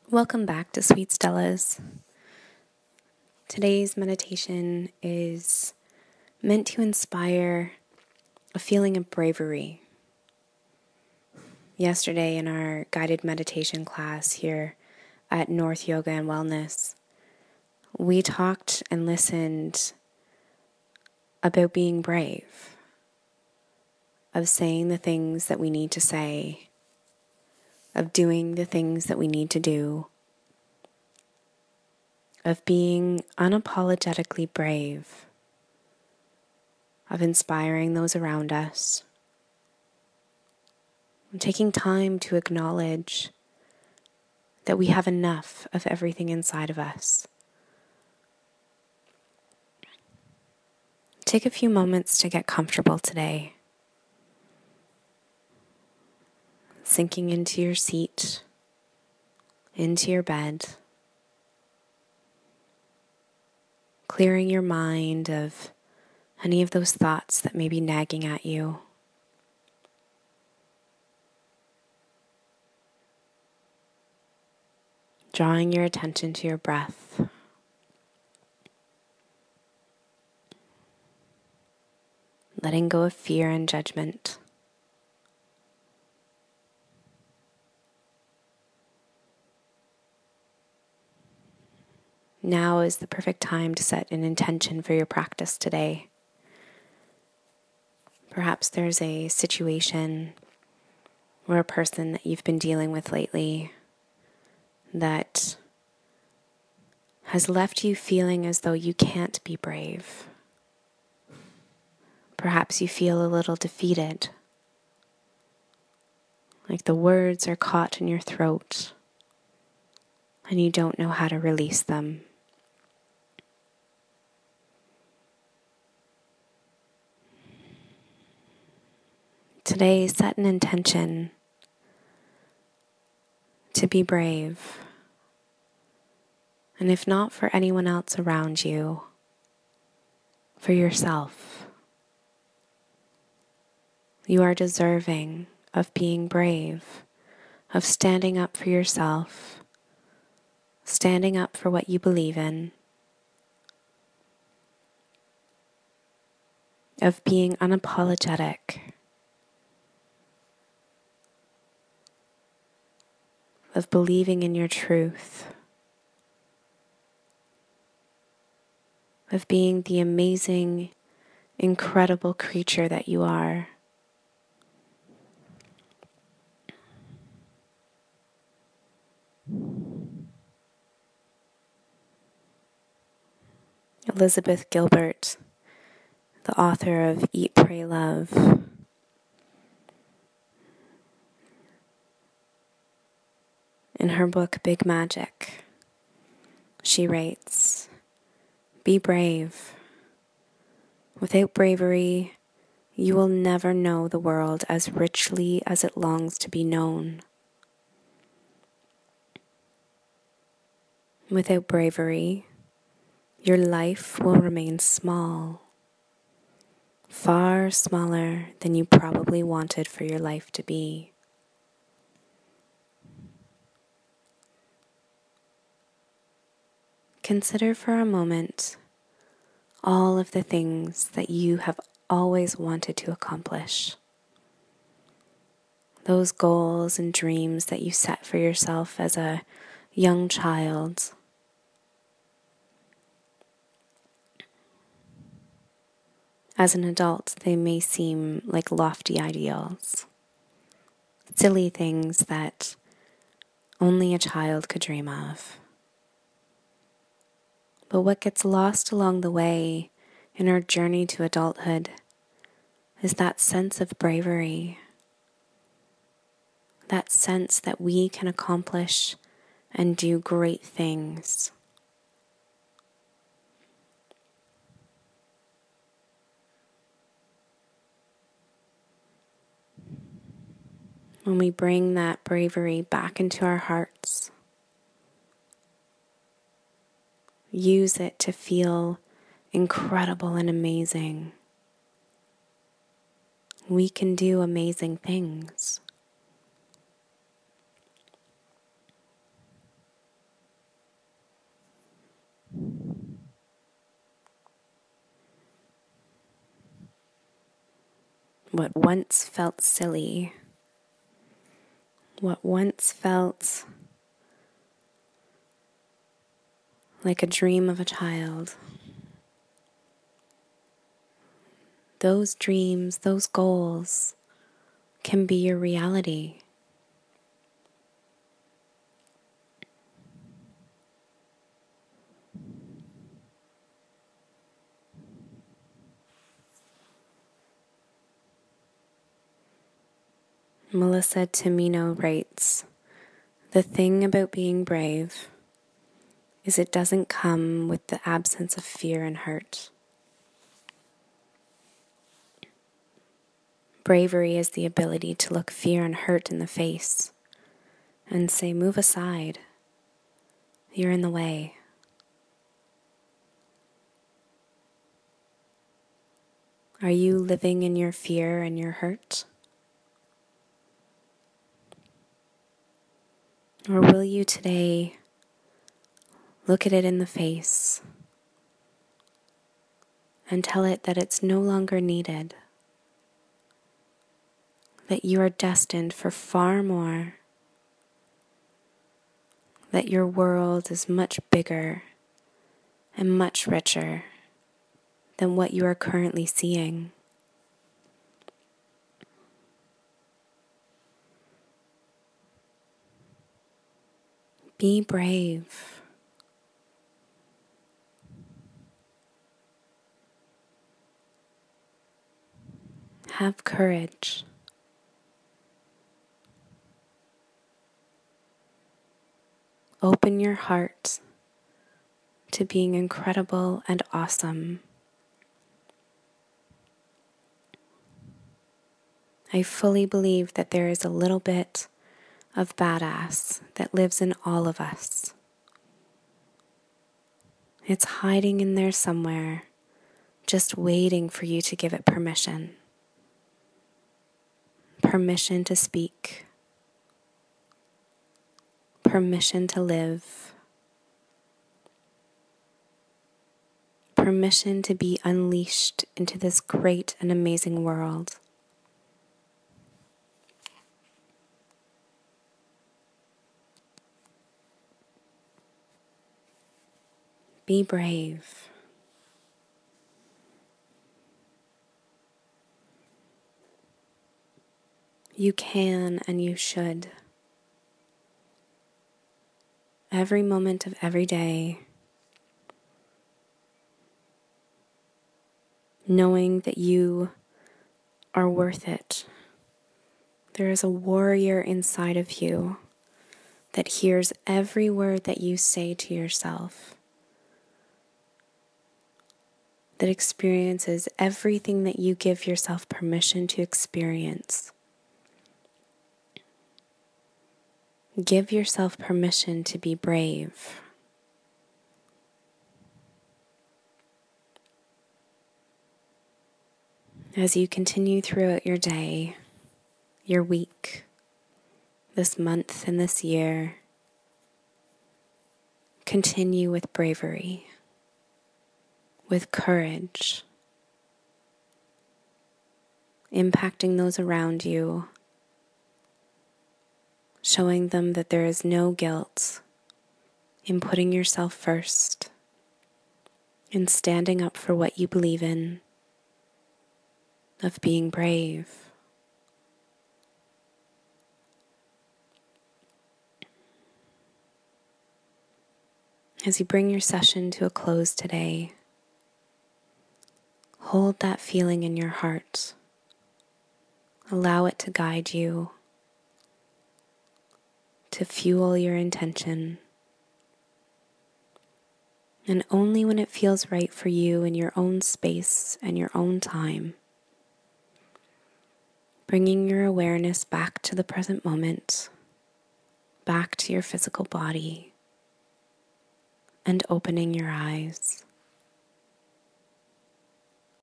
Welcome back to Sweet Stellas. Today's meditation is meant to inspire a feeling of bravery. Yesterday in our guided meditation class here at North Yoga and Wellness, we talked and listened about being brave, of saying the things that we need to say, of doing the things that we need to do, of being unapologetically brave, of inspiring those around us, and taking time to acknowledge that we have enough of everything inside of us. Take a few moments to get comfortable today, sinking into your seat, into your bed, clearing your mind of any of those thoughts that may be nagging at you. Drawing your attention to your breath. Letting go of fear and judgment. Now is the perfect time to set an intention for your practice today. Perhaps there's a situation or a person that you've been dealing with lately that has left you feeling as though you can't be brave. Perhaps you feel a little defeated, like the words are caught in your throat and you don't know how to release them. Today, set an intention to be brave. And if not for anyone else around you, for yourself. You are deserving of being brave, of standing up for yourself, standing up for what you believe in, of being unapologetic, of believing in your truth, of being the amazing, incredible creature that you are. Elizabeth Gilbert, the author of Eat, Pray, Love, in her book Big Magic, she writes, "Be brave. Without bravery, you will never know the world as richly as it longs to be known. Without bravery, your life will remain small, far smaller than you probably wanted for your life to be." Consider for a moment all of the things that you have always wanted to accomplish. Those goals and dreams that you set for yourself as a young child. As an adult, they may seem like lofty ideals, silly things that only a child could dream of. But what gets lost along the way in our journey to adulthood is that sense of bravery, that sense that we can accomplish and do great things. When we bring that bravery back into our hearts, use it to feel incredible and amazing. We can do amazing things. What once felt silly, what once felt like a dream of a child, those dreams, those goals can be your reality. Melissa Timino writes, "The thing about being brave is it doesn't come with the absence of fear and hurt. Bravery is the ability to look fear and hurt in the face and say, 'Move aside. You're in the way.' Are you living in your fear and your hurt? Or will you today look at it in the face and tell it that it's no longer needed, that you are destined for far more, that your world is much bigger and much richer than what you are currently seeing? Be brave. Have courage. Open your heart to being incredible and awesome. I fully believe that there is a little bit of badass that lives in all of us. It's hiding in there somewhere, just waiting for you to give it permission. Permission to speak. Permission to live. Permission to be unleashed into this great and amazing world. Be brave. You can and you should. Every moment of every day, knowing that you are worth it. There is a warrior inside of you that hears every word that you say to yourself, that experiences everything that you give yourself permission to experience. Give yourself permission to be brave. As you continue throughout your day, your week, this month, and this year, continue with bravery, with courage, impacting those around you, showing them that there is no guilt in putting yourself first, in standing up for what you believe in, of being brave. As you bring your session to a close today, hold that feeling in your heart. Allow it to guide you, to fuel your intention. And only when it feels right for you in your own space and your own time, bringing your awareness back to the present moment, back to your physical body, and opening your eyes.